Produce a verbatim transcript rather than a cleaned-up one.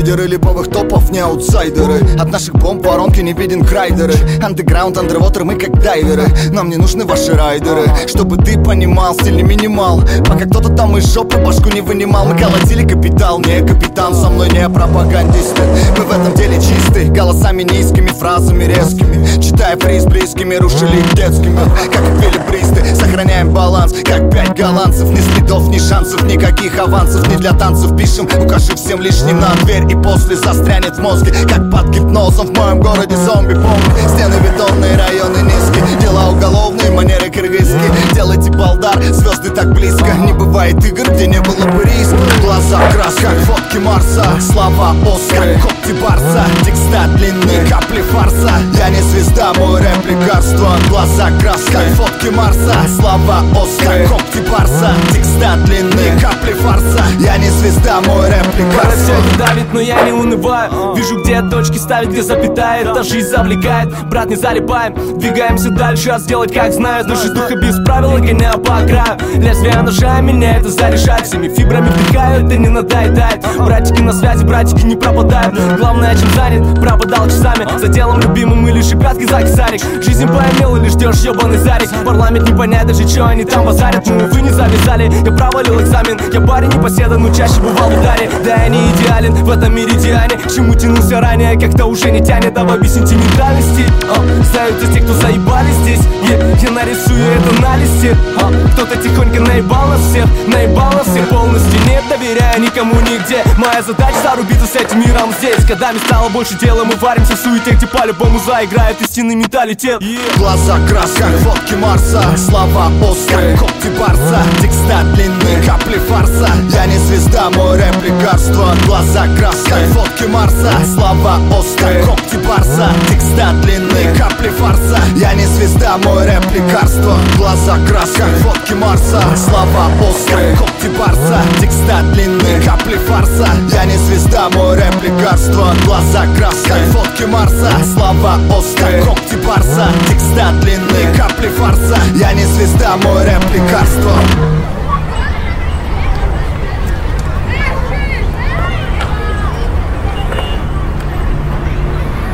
Лидеры липовых топов, не аутсайдеры. От наших бомб воронки не виден крайдеры. Андеграунд, андервотер, мы как дайверы. Нам не нужны ваши райдеры. Чтобы ты понимал, стиль не минимал. Пока кто-то там из жопы башку не вынимал. Мы колотили капитал, не капитан. Со мной не пропагандисты. Мы в этом деле чисты. Голосами низкими, фразами резкими. Читая фриз близкими, рушили их детскими. Как эквилибристы, сохраняем баланс. Как пять голландцев, ни следов, ни шансов. Никаких авансов, не для танцев. Пишем, укажи всем лишним на дверь. И после застрянет в мозге, как под гипнозом. В моем городе зомби, помни. Стены бетонные, районы низкие. Дела уголовные, манеры кыргызские. Делайте балдар, звезды так близко. Не бывает игр, где не было бы риска. Глаза краска, как фотки Марса. Слова Оскар, когти барса. Текста длинные, капли фарса. Я не звезда, мой рэп лекарство. Глаза краска, как фотки Марса. Слова Оскар, когти барса. Текста длинные, капли фарса. Я не звезда, мой рэп лекарство. Давит, но я не унываю. Вижу, где точки ставить, где запятая. Эта жизнь завлекает, брат, не залипаем. Двигаемся дальше, а сделать как знаю. Души духа без правил, гоняю по краю. Лезвие ножа меня это заряжает. Всеми фибрами вдыхаю, это не надоедает. Братики на связи, братики не пропадают. Главное, чем занят, пропадал часами. За делом любимым или шипятки за кисарик. Жизнь поимел или ждешь ебаный зарик. Парламент не понять даже, что они там базарят. Ну вы не завязали, я провалил экзамен. Я парень непоседа, но чаще бывал в ударе. Да я не идеален в этом меридиане. К чему тянулся ранее, как-то уже не тянет. А в обе сентиментальности сдаются те, кто заебали здесь. yeah, Я нарисую это на листе. а, Кто-то тихонько наебал нас всех. Наебал нас всех полностью, не доверяя никому нигде. Моя задача зарубиться с этим миром здесь. Годами стало больше дела, мы варимся в суете, где по-любому заиграет истинный менталитет. yeah. Глаза краска, как фотки Марса. Слова Оскар, когти барса. Текста длинные, капли фарса. Я не звезда, мой рэп лекарство. Глаза краска, как фотки Марса. Слова Оскар, когти барса. Текста длинные, капли фарса. Я не звезда, мой рэп лекарство. Глаза краска, как фотки Марса. Слова Оскар, когти барса. Текста длинные, капли фарса. Я не звезда, мой рэп лекарство. Глаза краска, как фотки Марса. Слова Оскар, когти барса. Текста длинные, капли фарса. Я не звезда, мой рэп лекарство.